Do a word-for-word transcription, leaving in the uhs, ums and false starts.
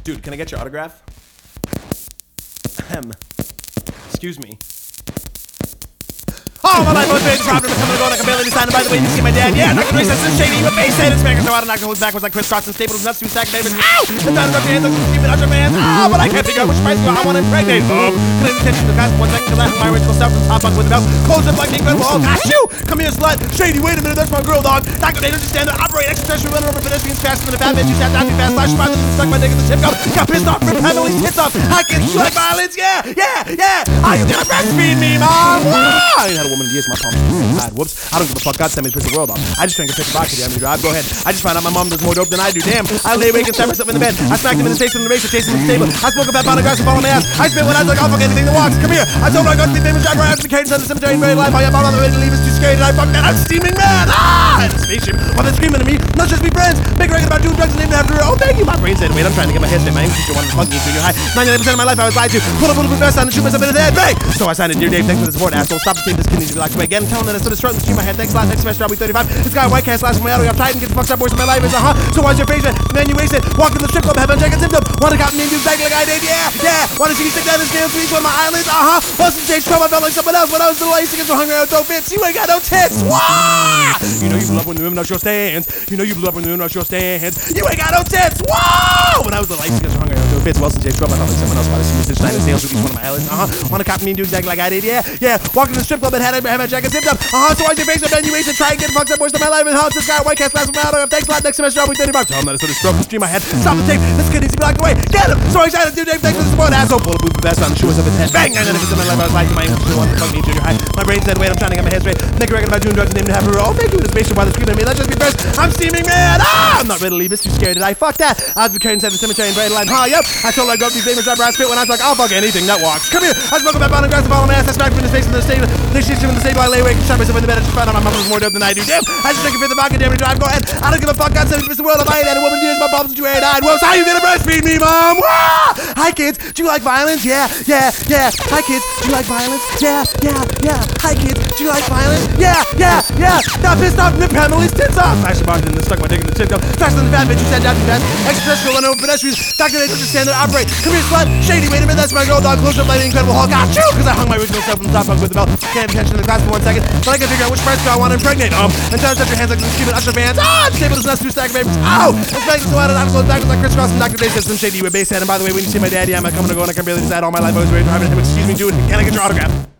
Dude, can I get your autograph? Ahem. Excuse me. Oh, my life was made problem. I'm coming to go like a barely decided by the way you see my dad. Yeah, Doctor Dre says it's shady, but face said it's making so out and I can hold backwards like Chris Cross and Staples nuts to stack babies. Ow! The time of hands, stupid usher man. Ah, but I can't figure out which price I want to impregnate. Oh, can I attention to the past one second because I have my original self from top bunk with the belt. Close up like the incredible Hulk. Ah, shoo! Come here, slut. Shady, wait a minute, that's my girl, dog. Doctor Dre just stand there, operate extraterrestrial, running over pedestrians faster than a fat bitch. You sat down too fast, flash smiled and stuck my dick in the tip cup. Got pissed off, ripped Emily's tits off. I can you like violence, yeah, yeah, yeah. Are you gonna breastfeed me, mom? I ain't had a woman in years, my palms. God, whoops. I don't give a fuck. God sent me to piss the world off. I just drank a fifth vodka down the drive. Go ahead. I just found out my mom does more dope than I do. Damn. I lay awake and stab myself in the bed. I smacked him in the face with the razor, chasing him to the table. I smoke a fat pound of grass and fall on my ass. I spit when I was like, I'll fuck anything that walks. Come here. I told her I got to be famous driver. I have to carry to the cemetery in very life. I am out on the way to leave. It's too scary. And I fuck that. I'm steaming mad. Ah! And a spaceship. While they're screaming at me. Let's just be friends. Make a record about doing drugs and naming after her. Oh, thank you. My brain said, wait, I'm trying to get my head straight. My English teacher wanted to fuck me in junior high. ninety-nine percent of my life I was lied to. Pull a bulletproof vest on and shoot myself in the head. Bang! So I signed it. Dear Dave, thanks for the support, asshole. Stop the tape. This kid needs to be locked away again. Tell him that I stood a strut and stream my head. Thanks a lot. Next semester I'll be thirty-five. This guy white cast last from my auto. I'm tight and get the fucked up boys in my life is a huh. So why's your face? Man, you wasted. Walk in the strip club, have a jacket symptom. Wanna cop me and do exactly like I did? Yeah, yeah. Wanna see me stick down this nail to each one of my eyelids? Uh huh. Wasn't change trouble. I felt like someone else when I was little. I used to get so hungry I was so fits. You ain't got no tits. Wah! You know you blew up when the women rush your stands. You know you blew up when the women rush your stands. You ain't got no tits. Whoa! When I was little, I used to get so hungry I was so fits. Wasn't change trouble. I felt like someone else. Wanna see me stitch down this nail to each one of my eyelids? Uh huh. Wanna cop me and do exactly like I did? Yeah, yeah. Walk in the strip club and had my jacket symptom. Uh huh. So why's your face? Man, you wasted. Try and get fucked up boys in my life and how this guy white cast last from my auto. Thanks a lot. Next semester I'll be thirty bucks. Tell him that I stood a stroke and stream my head. Stop the tape. This kid needs to be locked away. Get him! So excited, dude. Dave, thanks for the support, asshole. Pull a boot vest on the shoes of his head. Bang! ninety-nine percent of my life I was like, my English wanted to fuck me in junior high. My brain said, wait, I'm trying to get my head straight. Make a record about doing drugs and naming it after her. Oh, thank you. The spaceship while they're screaming at me. Let's just be friends. I'm steaming mad. Ah! I'm not ready to leave. It's too scary to die. Fuck that. I was carrying inside the cemetery in Bright Line. Huh, yep. I told her I go up these famous driver. I spit when I was like, I'll fuck anything that walks. Come here. I smoke a fat pound of grass and fall on my ass. I smacked him in his face in the stable. They shit him in the stable. I lay awake and shot myself in the bed. I just found out my mom was more dope than I do. Damn. I just drank a fifth of vodka. Damn it, drive. Go ahead. I don't give a fuck. God sent me to miss the world. If I ain't had a woman years, my palms are too hairy died. Well, so how you gonna breastfeed me, mom? Wah! Hi, kids. Do you like violence? Yeah, yeah, yeah. Hi, kids. Do you like violence? Yeah, yeah, yeah. Hi, kids. Do you like violence? Yeah, yeah, yeah. Got pissed off and ripped Emily's tits off. Flashed the bargain and then stuck my dick in the tip cup. Faster than the fat bitch who sat down too fast. Extraterrestrial run over pedestrians. Doctor Dre just stand there, operate. Come here, slut. Shady, wait a minute. That's my girl, dog. Close up like the Incredible Hulk. Ah, shoo! Because I hung my original self from the top bunk with the belt. Can't pay attention to the class for one second. But I can figure out which price do I want to impregnate. Um, and try to touch your hands like some stupid usher fans. Ah, the table is not two stack babies. Ow! Let's make it so out and I'm going backwards like Chris Cross and Doctor Dre says some shady with bass head. And by the way, when you see my daddy, I'm coming to go and I can barely decide all my life I was very driving him. Excuse me, dude. Can I get your autograph?